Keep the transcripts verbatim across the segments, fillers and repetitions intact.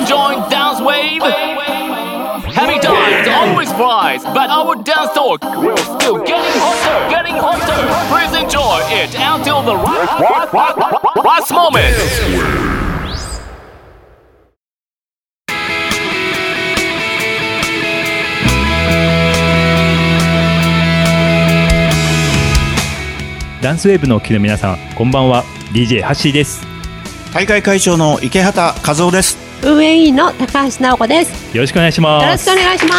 enjoying dance wave? Happy times always flies, but our dance talk will still getting hotter, getting hotter. Please enjoy it until the last moment. ダンスウェーブのお聞きの皆さん、こんばんは。 ディージェー ハッシーです。 大会会長の池畑和夫です。 運営委員の高橋直子です。 よろしくお願いします。 よろしくお願いします。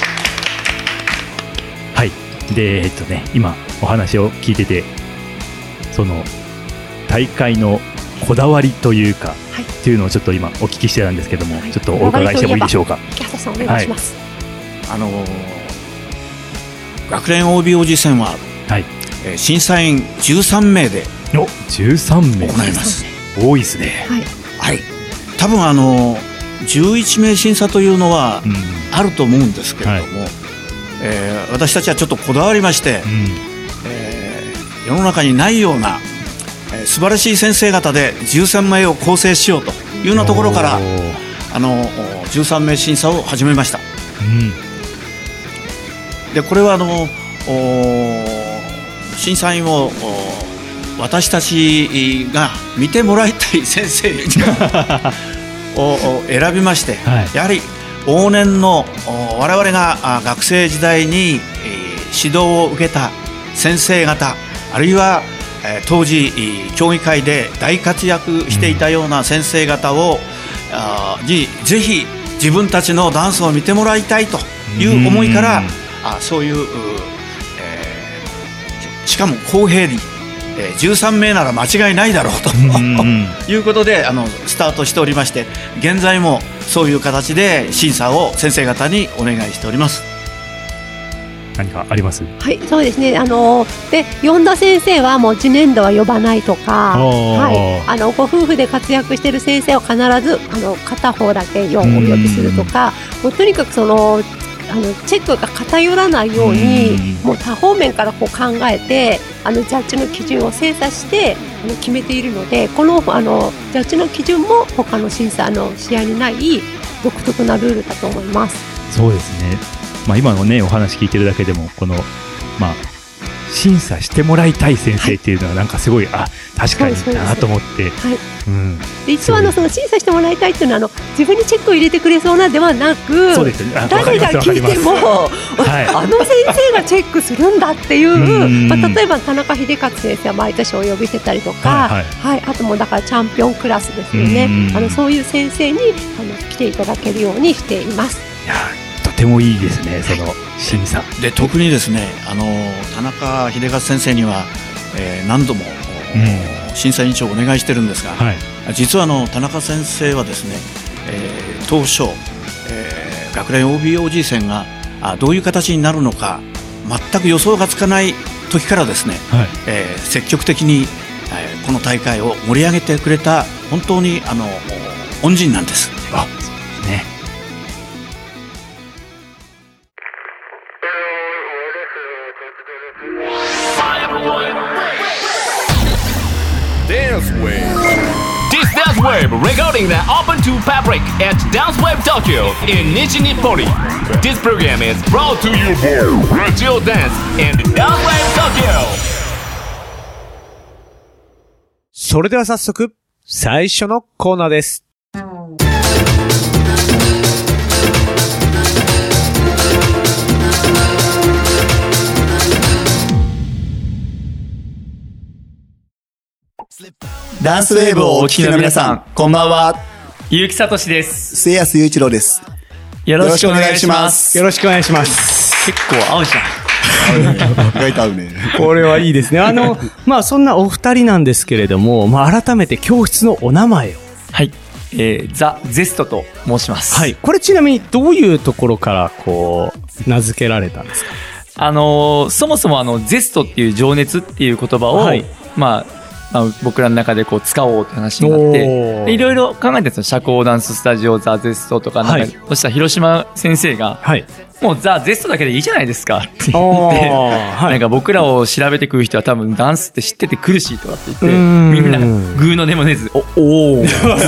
はい。で、えっとね、今お話を聞いてて、その大会のこだわりというか、はい、っていうのをちょっと今お聞きしてたんですけども、はい、ちょっとお伺いしてもいいでしょうか。 池畑さんお願いします。 はい、あのー、学連 オービーオージー 戦は、はい、えー、審査員じゅうさんめいでおじゅうさんめい行います。 多いですね。 はい、 はい、多分あのじゅういちめい審査というのはあると思うんですけれども、はい、えー、私たちはちょっとこだわりまして、うん、えー、世の中にないような、えー、素晴らしい先生方でじゅうさんめいを構成しようというようなところからあのじゅうさんめい審査を始めました。うん、でこれはあの審査員を私たちが見てもらいたい先生を選びまして、はい、やはり往年の我々が学生時代に指導を受けた先生方、あるいは当時競技会で大活躍していたような先生方を、うん、にぜひ自分たちのダンスを見てもらいたいという思いから、あそういう、えー、しかも公平にじゅうさんめいなら間違いないだろうということであのスタートしておりまして、現在もそういう形で審査を先生方にお願いしております。 何かあります？ はい、そうですね。あので呼んだ先生はもう次年度は呼ばないとか、はい、あのご夫婦で活躍している先生を必ずあの片方だけお呼びするとか、もうとにかくそのあのチェックが偏らないように、うもう多方面からこう考えてあのジャッジの基準を精査してあの決めているので、このあのジャッジの基準も他の審査の試合にない独特なルールだと思います。 そうですね、まあ、今のねお話聞いてるだけでもこの、まあ、審査してもらいたい先生っていうのはなんかすごい、はい、あ確かになと思って、はい、うん、 で一応あのその審査してもらいたいっていうのはあの自分にチェックを入れてくれそうなではなく、 そうですね、 誰が聞いても、はい、あの先生がチェックするんだっていう、まあ、例えば田中秀勝先生は毎年お呼びしてたりとか、はいはいはい、あともだからチャンピオンクラスですよね。あのそういう先生にあの来ていただけるようにしています。 いやとてもいいですね、その審査で特にですね、あの田中秀勝先生には、えー、何度も、うん、審査委員長をお願いしてるんですが、はい、実はあの田中先生はですね、えー、当初、えー、学連 オービーオージー 戦があどういう形になるのか全く予想がつかない時からですね、はい、えー、積極的に、えー、この大会を盛り上げてくれた本当にあの恩人なんです。 あ、そうですね。 Dance Wave. This Dance Wave recording the Open to Public at Dance Wave Tokyo in Nishi-Nippori. This program is brought to you by Radio Dance and Dance Wave Tokyo. それでは早速最初のコーナーです。 ダンスウェーブをお聞きの皆さん、こんばんは。 結城聡です。 末安雄一郎です。 よろしくお願いします。 よろしくお願いします。 結構合うじゃん。 意外と合うね。 これはいいですね。あの、まあそんなお二人なんですけれども、まあ改めて教室のお名前を。 はい。えー、ザ・ゼストと申します。 はい。これちなみにどういうところからこう名付けられたんですか？ あのー、そもそもあのゼストっていう情熱っていう言葉を、はい、まあ。まあ、僕らの中でこう使おうって話になっていろいろ考えてたんですよ。社交ダンススタジオザ・ゼストとかなんか、はい、そしたら広島先生が、はい、 もうザ・ゼストだけでいいじゃないですかって言って、はい、なんか僕らを調べてくる人は多分ダンスって知っててくるしとかって言ってみんなグーの根も出ずおお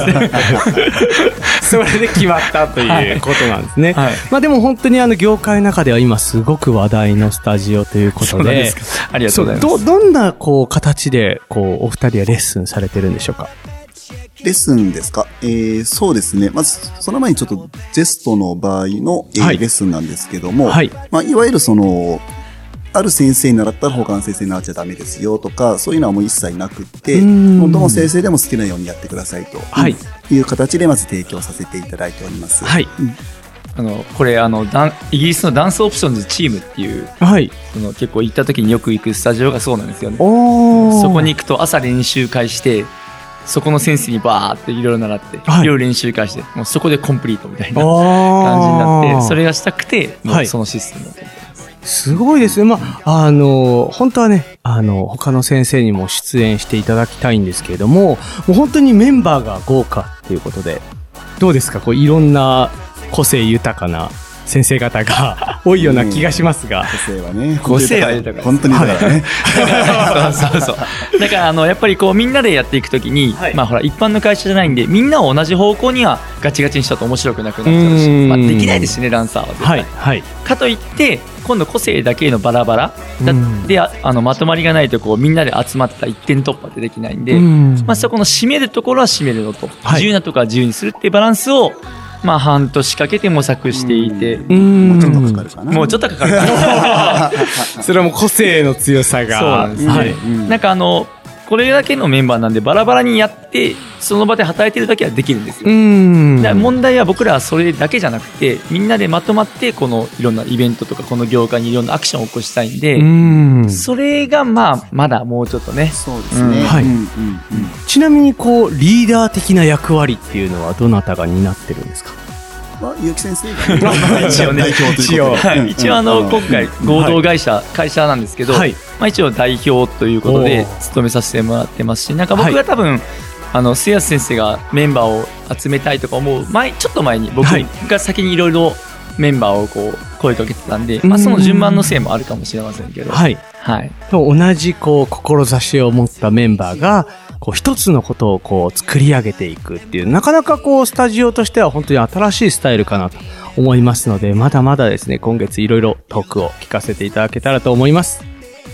それで決まったということなんですね、はい、まあでも本当にあの業界の中では今すごく話題のスタジオということで、 ありがとうございます。 どどんなこう形でこうお二人はレッスンされてるんでしょうか。 レッスンですか、えー、そうですね。まず、その前にちょっと、ゼストの場合の、えーはい、レッスンなんですけども、はい。まあ、いわゆるその、ある先生に習ったら他の先生に習っちゃダメですよとか、そういうのはもう一切なくって、どの先生でも好きなようにやってくださいと、はい、いう形でまず提供させていただいております。はい。うん、 あの、これ、あの、ダン、イギリスのダンスオプションズチームっていう、はい。その結構行った時によく行くスタジオがそうなんですよね。おー。そこに行くと朝練習会して、そこの先生にバーっていろいろ習って、はい、いろいろ練習会して、もうそこでコンプリートみたいな感じになって、それがしたくて、もうそのシステムになっています。 すごいですね。まあ、あの、本当はね、あの、他の先生にも出演していただきたいんですけれども、もう本当にメンバーが豪華っていうことで、どうですか？こういろんな個性豊かな先生方が多いような気がしますが、うん、 個性はね、 個性は豊かです。 本当に豊かね。 そうそうそう。だからあのやっぱりこうみんなでやっていくときに、はい、まあほら一般の会社じゃないんでみんなを同じ方向にはガチガチにしちゃうと面白くなくなっちゃうし、まあできないですしねダンサーは絶対。はいはい、かといって今度個性だけのバラバラだでああのまとまりがないとこうみんなで集まった一点突破ってできないんで、んまあそこの締めるところは締めるのと、はい、自由なところは自由にするっていうバランスをまあ半年かけて模索していて、 うーんもうちょっとかかるかな。 もうちょっとかかるかな。 それはもう個性の強さが。 そうなんですね。はい、なんかあのこれだけのメンバーなんでバラバラにやってその場で働いてるだけはできるんですよ。うんだから問題は僕らはそれだけじゃなくてみんなでまとまってこのいろんなイベントとかこの業界にいろんなアクションを起こしたいんで、うんそれがまあまだもうちょっとね。 そうですね。うんはいうんうんうん、ちなみにこうリーダー的な役割っていうのはどなたが担ってるんですか？ まあ、結城先生が一応ね、一応、はい、一応あの、今回合同会社、はい、会社なんですけど、はい、まあ一応代表ということで務めさせてもらってますし、なんか僕が多分、はい、あの末安先生がメンバーを集めたいとか思う前ちょっと前に僕が先にいろいろメンバーをこう声かけてたんで、まあその順番のせいもあるかもしれませんけど、はい、はい、 同じこう志を持ったメンバーがこう一つのことをこう作り上げていくっていうなかなかこうスタジオとしては本当に新しいスタイルかなと思いますのでまだまだですね今月いろいろトークを聞かせていただけたらと思います。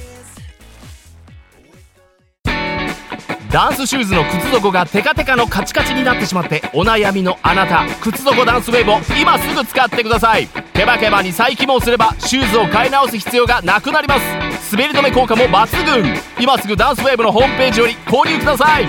ダンスシューズの靴底がテカテカのカチカチになってしまってお悩みのあなた靴底ダンスウェーブを今すぐ使ってください。ケバケバに再起毛すればシューズを買い直す必要がなくなります。滑り止め効果も抜群。今すぐダンスウェーブのホームページより購入ください。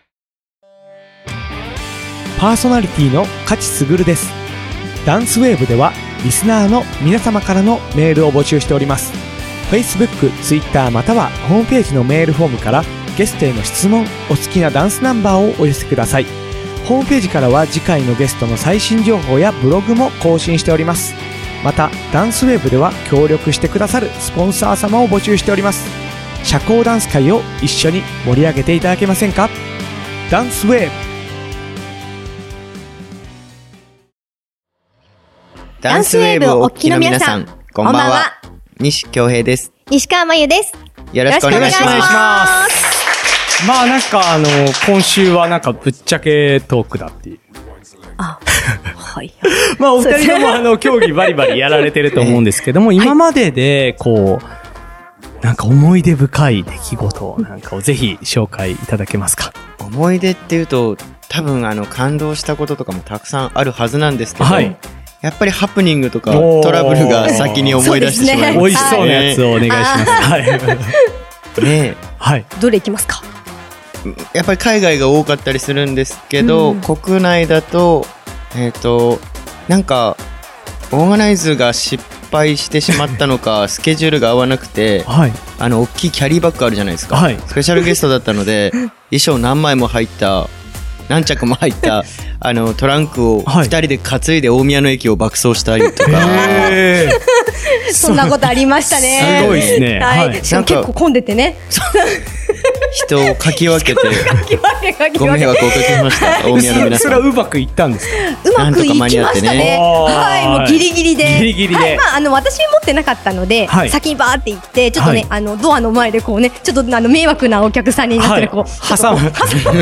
パーソナリティの勝つぐるです。ダンスウェーブではリスナーの皆様からのメールを募集しております。 Facebook、Twitter またはホームページのメールフォームからゲストへの質問、お好きなダンスナンバーをお寄せください。ホームページからは次回のゲストの最新情報やブログも更新しております。またダンスウェーブでは協力してくださるスポンサー様を募集しております。社交ダンス界を一緒に盛り上げていただけませんか。ダンスウェーブ。 ダンスウェーブをお聞きの皆さん、こんばんは。西京平です。 西川真由です。 よろしくお願いします。 まあなんかあの今週はなんかぶっちゃけトークだっていう。 あ、はい。 まあお二人ともあの競技バリバリやられてると思うんですけども、今まででこうなんか思い出深い出来事なんかをぜひ紹介いただけますか。 思い出っていうと多分あの感動したこととかもたくさんあるはずなんですけど。はい。やっぱりハプニングとかトラブルが先に思い出してしまいますね。 美味しそうなやつをお願いします。はい。ねえ。はい。どれいきますか。 やっぱり海外が多かったりするんですけど、うん、国内だとえっとなんかオーガナイズが失敗してしまったのかスケジュールが合わなくて、はい、あの大きいキャリーバッグあるじゃないですか。はい、スペシャルゲストだったので衣装何枚も入った何着も入ったあのトランクをふたりで担いで大宮の駅を爆走したりとか、はい、 そんなことありましたね。 すごいですね。 はいはい、しかも結構混んでてね人をかき分けてご迷惑をおかけしました大宮の皆さん。 それはうまくいったんですか？ うまくいきましたね。はい、もうギリギリで。 ギリギリで。 はい、まああの私持ってなかったので、はい、先にバーって行ってちょっとね、はい、あのドアの前でこうねちょっとあの迷惑なお客さんになってるこう、 はい、挟む。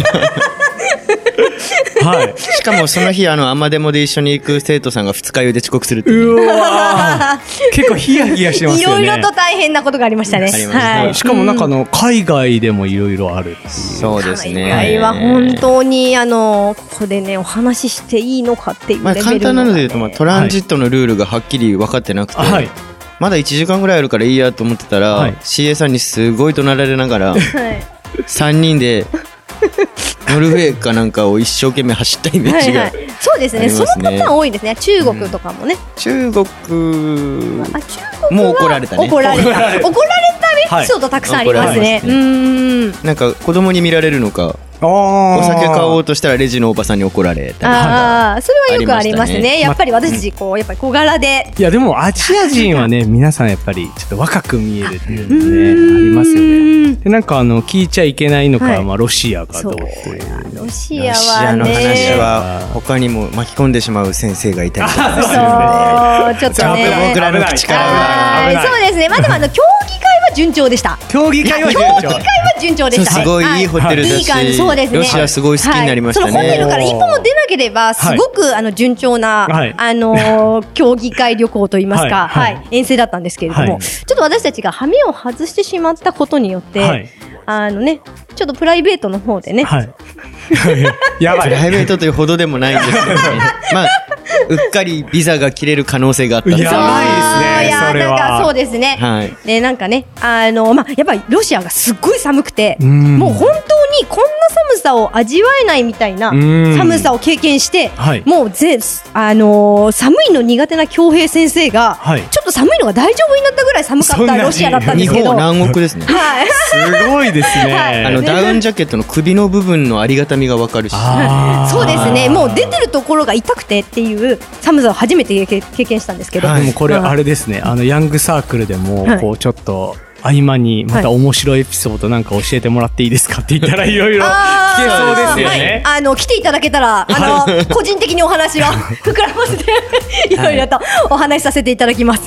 はい、しかもその日あのアマデモで一緒に行く生徒さんが二日酔いで遅刻するっていう、 うわ結構ヒヤヒヤしてますよね。 いろいろと大変なことがありましたね。 はい、しかもなんかあの海外でもいろいろあるっていう。 そうですね。 海外は本当にあのここでねお話ししていいのかっていうレベルの、 まあ、簡単なので言うと、まあ、トランジットのルールがはっきり分かってなくて、はい、まだいちじかんぐらいあるからいいやと思ってたら、はい、シーエー さんにすごい怒鳴られながら、はい、さんにんでノルウェーかなんかを一生懸命走ったイメージが、はいはい、 そうですね。そのパターン多いですね。中国とかもね、うん、 中国も怒られたね。 怒られた怒られたエピソードたくさんありますね。はい、うーん、 なんか子供に見られるのかお酒買おうとしたらレジのおばさんに怒られたりとか。 あ、それはよくありますね。やっぱり私たちこうやっぱり小柄で、 いやでもアジア人はね皆さんやっぱりちょっと若く見えるっていうのねありますよね。でなんかあの聞いちゃいけないのか、はい、まあロシアかどうっていう。 ロシアはね、 ロシアの話は他にも巻き込んでしまう先生がいたりとかするので、ちょっとね僕らの口からはそうですね。まあでもあの競技会は順調でした。 競技会は順調。 競技会は順調でした。 すごいいいホテルだし、はい、そうですね、ロシアすごい好きになりましたね。 はい、そのホテルから一歩も出なければすごく、はい、あの順調な、はい、あのー、競技会旅行といいますか、はいはい、遠征だったんですけれども、はい、ちょっと私たちが羽目を外してしまったことによって、はい、あのねちょっとプライベートの方でね、はい、 やばいプライベートというほどでもないんですけどねまあうっかりビザが切れる可能性があったんです。 やばいですね。 いや、なんかそうですね。はい。で、なんかね、あの、まあ、やっぱりロシアがすっごい寒くて、うもう本当にこんな寒さを味わえないみたいな寒さを経験して、はい、もうぜ、あのー、寒いの苦手な恭平先生が、はい、ちょっと寒いのが大丈夫になったぐらい寒かったロシアだったんですけど。 日本南国ですね。 はい。 すごいですね。はい、 あのダウンジャケットの首の部分のありがたみがわかるし。 そうですね。もう出てるところが痛くてっていう寒さを初めて経験したんですけど、 はい、でもこれあれですね、あのヤングサークルでもこうちょっと合間にまた面白いエピソードなんか教えてもらっていいですかって言ったらいろいろ聞けそうですよね。 はい、あの来ていただけたらあの個人的にお話は膨らませていろいろとお話しさせていただきます。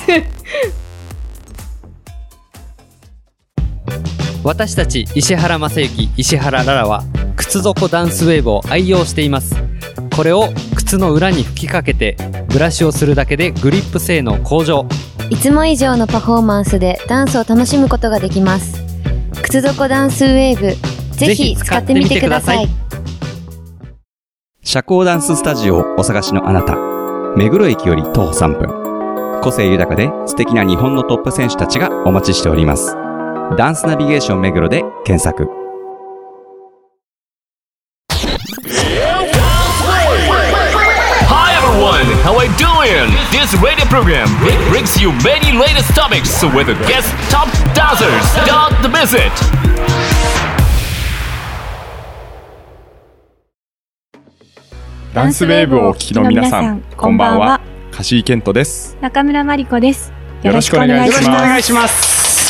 私たち石原正幸、石原ララは靴底ダンスウェーブを愛用しています。これを靴の裏に吹きかけてブラシをするだけでグリップ性能向上。 いつも以上のパフォーマンスでダンスを楽しむことができます。靴底ダンスウェーブ、ぜひ使ってみてください。 社交ダンススタジオをお探しのあなた、目黒駅より徒歩さんぷん、個性豊かで素敵な日本のトップ選手たちがお待ちしております。ダンスナビゲーション目黒で検索。 How are you doing? This radio program brings you many latest topics with guest top dancers. Don't miss it. ダンスウェーブをお聞きの皆さん、こんばんは。柏井健人です。 中村真理子です。 よろしくお願いします。よろしくお願いします。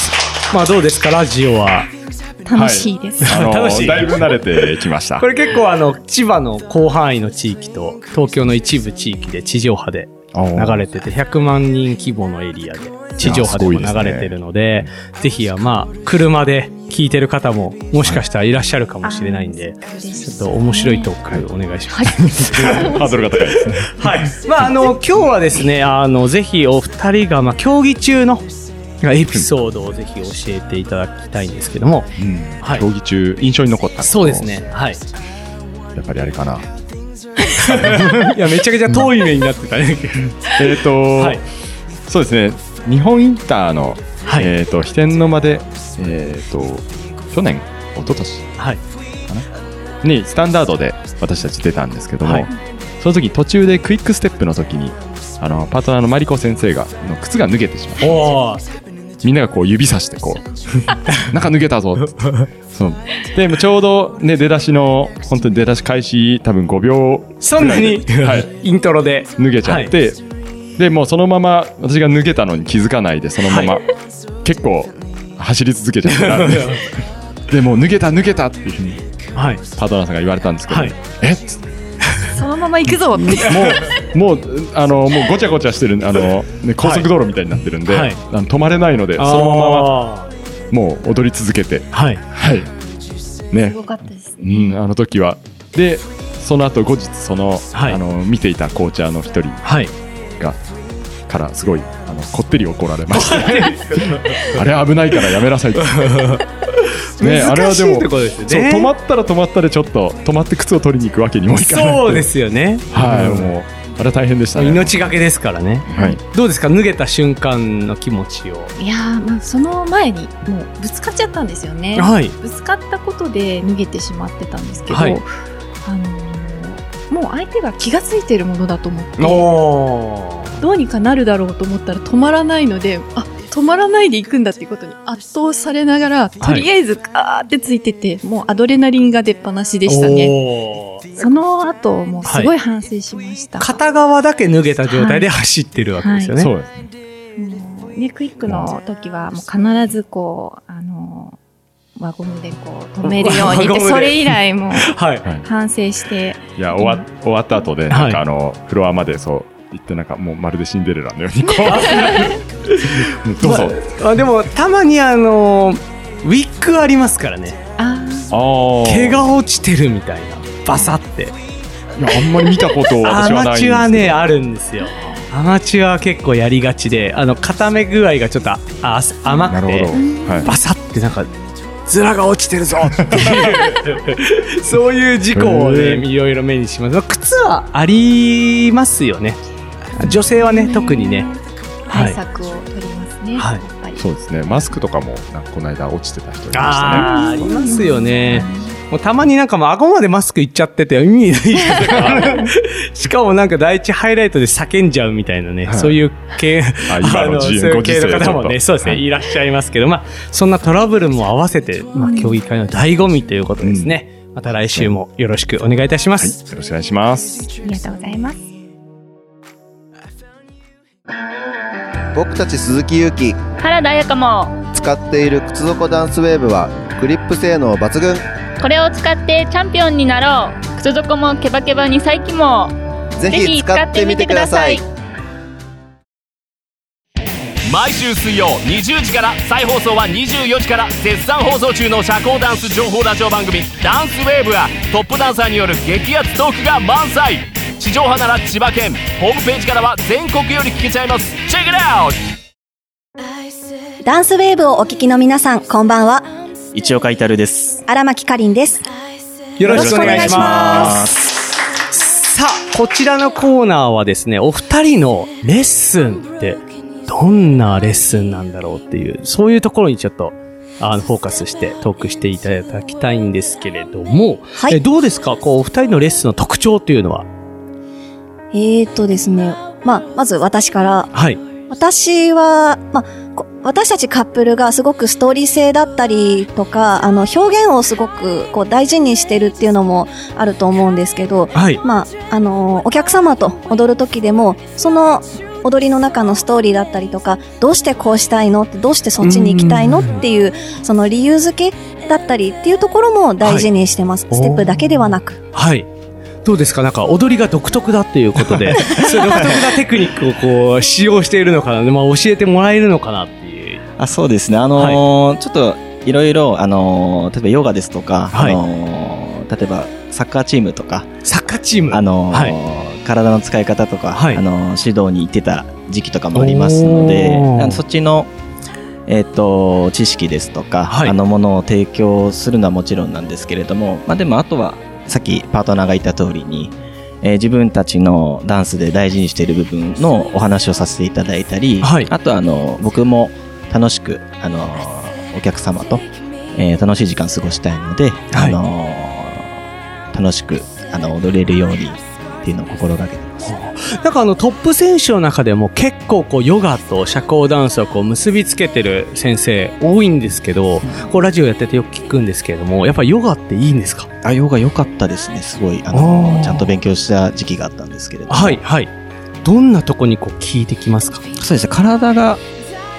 まあどうですかラジオは。 楽しいです。 はい、あの楽しい。だいぶ慣れてきました。 これ結構あの千葉の広範囲の地域と東京の一部地域で地上波で流れててひゃくまんにん規模のエリアで地上波でも流れてるので、ぜひはまあ車で聞いてる方ももしかしたらいらっしゃるかもしれないんで、ちょっと面白いトークお願いします。 ハードルが高いですね。 はい。まああの今日はですね、あのぜひお二人がまあ競技中のエピソードをぜひ教えていただきたいんですけども、 うんはい、競技中印象に残った。 そうですね。はい。 やっぱりあれかな。 いやめちゃくちゃ遠い目になってたね。 えっと、はい、そうですね。日本インターの、はい、えっと飛天の間でえっと去年一昨年はいかなにスタンダードで私たち出たんですけども、はい、その時途中でクイックステップの時にあのパートナーのマリコ先生がの靴が脱げてしまった。おーみんながこう指さしてこう中脱げたぞそうでちょうどね出だしの本当に出だし開始多分ごびょうそんなに、はい、イントロで脱げちゃって、はい、でもうそのまま私が脱げたのに気づかないでそのまま、はい、結構走り続けちゃったでもう脱げた脱げたっていうふうに、はい、パートナーさんが言われたんですけど、はい、えっつってそのまま行くぞってもうもうあのもうごちゃごちゃしてるあの、ね、高速道路みたいになってるんで、はい、あの止まれないのでそのままもう踊り続けて、はいはいね、 すごかったですね、 うん、あの時はでその後後日その、はい、あの見ていたコーチャーの一人が、はい、からすごいあのこってり怒られましたあれ危ないからやめなさいってね、あれはでもそう止まったら止まったでちょっと止まって靴を取りに行くわけにもいかないそうですよね、 はい、うん、もうあれは大変でしたね。 命がけですからね、はい、どうですか脱げた瞬間の気持ちを。 いやー、まあ、その前にもうぶつかっちゃったんですよね、はい、ぶつかったことで脱げてしまってたんですけど、はい、あのー、もう相手が気がついているものだと思ってどうにかなるだろうと思ったら止まらないので、あ止まらないで行くんだっていうことに圧倒されながら、とりあえずガーってついてて、もうアドレナリンが出っ放しでしたね。その後もうすごい反省しました、 はい、片側だけ脱げた状態で走ってるわけですよね、はいはい、そうですね。もうね、クイックの時はもう必ずこうあの輪ゴムでこう止めるようにってそれ以来もう反省して、 いや終わ、終わった後でなんかあのフロアまでそう行ってなんかもうまるでシンデレラのようにこうどうぞ、 まあ、でもたまにあのウィッグありますからね。ああ毛が落ちてるみたいなバサって。いやあんまり見たこと私はないんですけど。アマチュアねあるんですよ。アマチュアは結構やりがちで、あの固め具合がちょっとあ甘くて、はい、バサってなんかズラが落ちてるぞっていうそういう事故をねいろいろ目にします。靴はありますよね。女性はね特にね対策を取りますね、はい、やっぱりそうですね。マスクとかもなんかこの間落ちてた人いましたね。 あありますよね。もうたまになんかもう顎までマスクいっちゃってて意味ないじゃんしかもなんか第一ハイライトで叫んじゃうみたいなね、はい、そういう系あ今のそういう系の方もねそうですね、はい、いらっしゃいますけど、まあそんなトラブルも合わせて、まあ、競技会の醍醐味ということですね、うん、また来週もよろしくお願いいたします、 はい、よろしくお願いします。 ありがとうございます。 僕たち鈴木優希、 原田彩香も使っている靴底ダンスウェーブはグリップ性能抜群。 これを使ってチャンピオンになろう。靴底もケバケバに再起もぜひ使ってみてください。 毎週水曜にじゅうじから再放送はにじゅうよじから絶賛放送中の社交ダンス情報ラジオ番組ダンスウェーブはトップダンサーによる激アツトークが満載。地上波なら千葉県、ホームページからは全国より聞けちゃいます。チェックイットアウト。ダンスウェーブをお聞きの皆さん、こんばんは。 市岡至です。 荒牧かりんです。 よろしくお願いします。さあ、こちらのコーナーはですね、お二人のレッスンってどんなレッスンなんだろうっていう、そういうところにちょっとあのフォーカスしてトークしていただきたいんですけれども、はい、えどうですか、こうお二人のレッスンの特徴というのは。 えーとですね、まあ、まず私から。はい。私は、まあ、私たちカップルがすごくストーリー性だったりとか、あの、表現をすごくこう大事にしてるっていうのもあると思うんですけど、はい。まあ、あの、お客様と踊る時でも、その踊りの中のストーリーだったりとか、どうしてこうしたいのって、どうしてそっちに行きたいのっていう、その理由付けだったりっていうところも大事にしてます。はい、ステップだけではなく。 はい。どうですか、なんか踊りが独特だっていうことでそういう独特なテクニックをこう使用しているのかな、まあ、教えてもらえるのかなっていう。 あ、そうですね、あのーはい、ちょっといろいろ、あのー、例えばヨガですとか、はい、あのー、例えばサッカーチームとかサッカーチーム、 あのーはい、体の使い方とか、はい、あのー、指導に行ってた時期とかもありますので、あのそっちのえー、と知識ですとか、はい、あのものを提供するのはもちろんなんですけれども、まあ、でもあとはさっきパートナーが言った通りに、えー、自分たちのダンスで大事にしている部分のお話をさせていただいたり、はい、あとあの僕も楽しくあのお客様と、えー、楽しい時間を過ごしたいので、はい、あの楽しくあの踊れるようにっていうのを心がけてます。 なんかあのトップ選手の中でも結構こうヨガと社交ダンスをこう結びつけてる先生多いんですけど、こうラジオやっててよく聞くんですけれども、やっぱりヨガっていいんですか？ あ、ヨガ良かったですね。すごいあのちゃんと勉強した時期があったんですけれども、 はいはい。どんなとこにこう効いてきますか？ そうですね、体が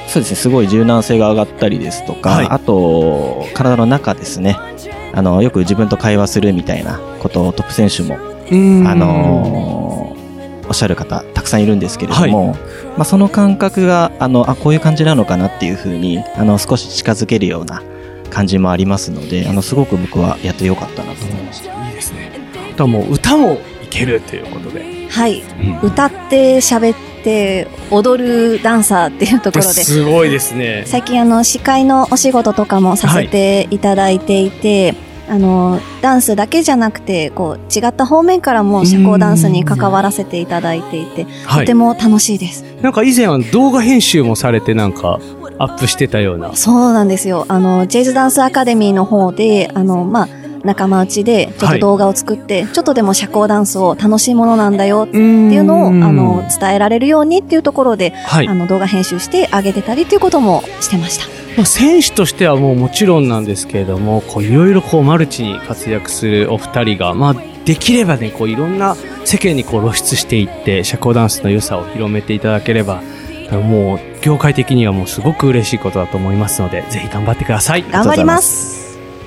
そうですね、すごい柔軟性が上がったりですとか、はい、あと体の中ですね、あのよく自分と会話するみたいなことをトップ選手もあのー、おっしゃる方たくさんいるんですけれども、はい、まあ、その感覚があのあこういう感じなのかなっていうふうにあの少し近づけるような感じもありますので、あのすごく僕はやってよかったなと思いました。 いいですね。あとはもう歌もいけるということで、 はい、うん、歌って喋って踊るダンサーっていうところですごいですね。 最近あの司会のお仕事とかもさせていただいていて、はい、あのダンスだけじゃなくてこう違った方面からも社交ダンスに関わらせていただいていて、とても楽しいです。 なんか以前は動画編集もされてなんかアップしてたような。 そうなんですよ。あのジェイズダンスアカデミーの方であのまあ仲間内でちょっと動画を作って、はい、ちょっとでも社交ダンスを楽しいものなんだよっていうのをあの伝えられるようにっていうところで、はい、あの動画編集してあげてたりっていうこともしてました。 まあ、選手としてはもうもちろんなんですけれども、こういろいろこうマルチに活躍するお二人が、まあできればね、こういろんな世間にこう露出していって社交ダンスの良さを広めていただければ、もう業界的にはもうすごく嬉しいことだと思いますので、ぜひ頑張ってください。 頑張ります。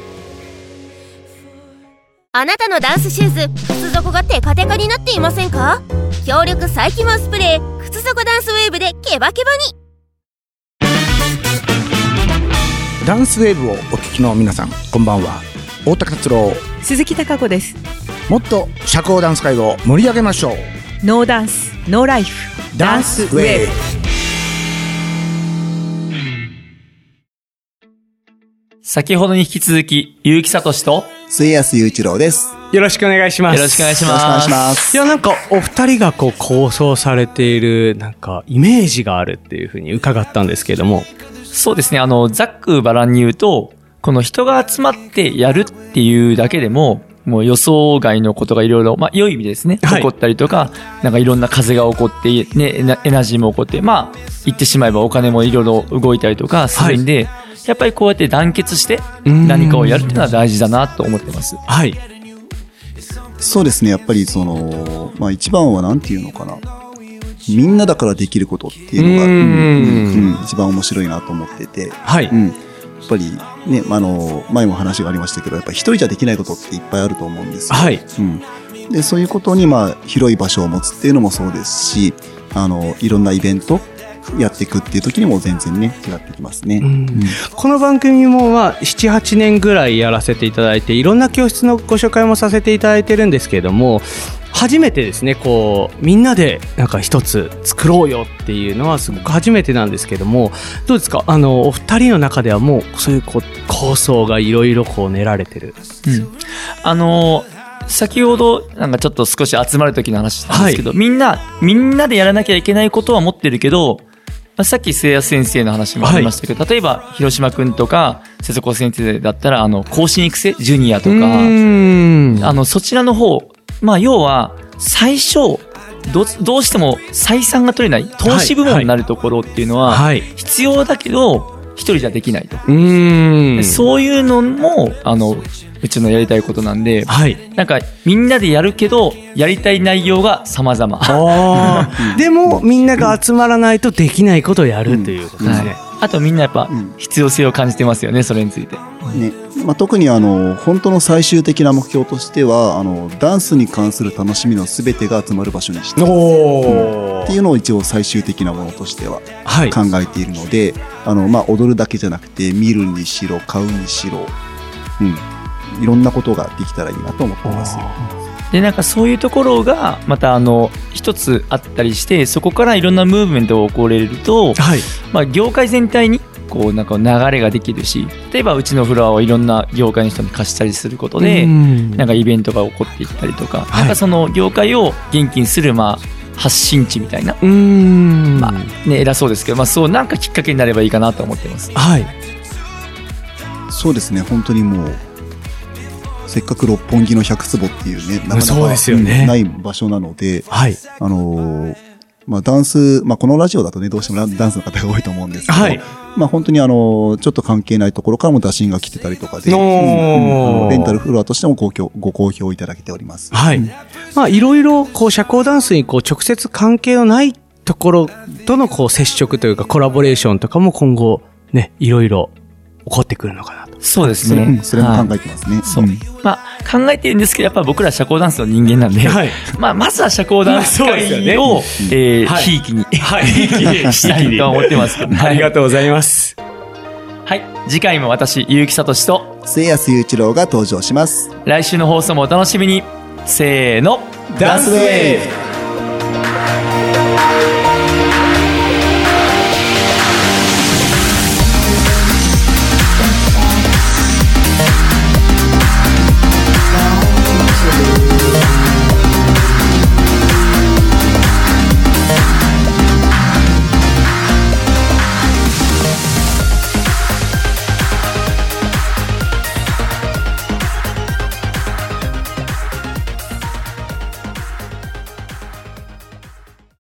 あなたのダンスシューズ、靴底がテカテカになっていませんか？強力再起毛スプレー、靴底ダンスウェーブでケバケバに。 ダンスウェーブをお聞きの皆さん、こんばんは。大高達郎、 鈴木貴子です。 もっと社交ダンス界を盛り上げましょう。 ノーダンスノーライフダンスウェーブ。 先ほどに引き続き結城聡と末安雄一郎です。 よろしくお願いします。 よろしくお願いします。よろしくお願いします。 いや、なんかお二人がこう構想されているなんかイメージがあるっていうふうに伺ったんですけれども。 そうですね、あのざっくばらんに言うと、この人が集まってやるっていうだけでももう予想外のことがいろいろ、まあ良い意味ですね、はい、起こったりとか、なんかいろんな風が起こってね、エナジーも起こって、まあ言ってしまえばお金もいろいろ動いたりとかするんで、はい、やっぱりこうやって団結して何かをやるっていうのは大事だなと思ってます。 はい。 そうですね、やっぱりその、まあ一番はなんていうのかな。みんなだからできることっていうのが、うんうんうん、一番面白いなと思ってて。 はい。 うん、やっぱりね、あの、前も話がありましたけど、やっぱり一人じゃできないことっていっぱいあると思うんですよ。 はい。 うん。で、そういうことに、まあ、広い場所を持つっていうのもそうですし、あの、いろんなイベント、やっていくっていう時にも全然ね違ってきますね、うんうん、 この番組もまあ ななはちねんぐらいやらせていただいて、いろんな教室のご紹介もさせていただいてるんですけれども、初めてですね、こうみんなでなんか一つ作ろうよっていうのはすごく初めてなんですけども、どうですか、あのお二人の中ではもうそういうこう構想がいろいろこう練られてる、 うん、あの先ほどなんかちょっと少し集まる時の話したんですけど、はい、みんなみんなでやらなきゃいけないことは持ってるけど、さっき末安先生の話もありましたけど、はい、例えば広島くんとか瀬戸子先生だったらあの後進育成ジュニアとか、あのそちらの方、まあ要は最初 ど, どうしても採算が取れない投資部門になるところっていうのは必要だけど一人じゃできないと、うーん、そういうのもあのうちのやりたいことなんで、はい、なんかみんなでやるけどやりたい内容が様々 でもみんなが集まらないとできないことをやるということですね、はい、 あとみんなやっぱ必要性を感じてますよね、それについて、 ね、まあ、特にあの本当の最終的な目標としてはあのダンスに関する楽しみのすべてが集まる場所にしています、うん、っていうのを一応最終的なものとしては考えているので、はい、あのまあ、踊るだけじゃなくて見るにしろ買うにしろ、うん、いろんなことができたらいいなと思ってます。 でなんかそういうところがまたあの一つあったりして、そこからいろんなムーブメントが起これると、はい、まあ、業界全体にこうなんか流れができるし、例えばうちのフロアをいろんな業界の人に貸したりすることでなんかイベントが起こっていったりとか、はい、なんかその業界を元気にするまあ発信地みたいな、うーん、まあね、偉そうですけど、まあ、そうなんかきっかけになればいいかなと思ってます。 はい、 そうですね、本当にもうせっかく六本木のひゃくつぼっていうね、なかなかない場所なので、はい、あのー、まあダンス、まあこのラジオだとね、どうしてもダンスの方が多いと思うんですけど、はい、まあ本当にあのー、ちょっと関係ないところからも打診が来てたりとかで、うん、あのレンタルフロアとしてもご好ご好評いただけております。 はい。まあいろいろこう社交ダンスにこう直接関係のないところとのこう接触というかコラボレーションとかも今後ね、いろいろ起こってくるのかなと。 そうですね。 うん、それも考えてますね。 そう。まあ、考えてるんですけど、やっぱ僕ら社交ダンスの人間なんで、はい、まあ、まずは社交ダンス会を、えー、ひいきに、はい、ひいきにしたいと思ってますけど、 ありがとうございます。 はい。次回も私、結城聡と、 末安雄一郎が登場します。 来週の放送もお楽しみに。せーの。 ダンスウェーブ。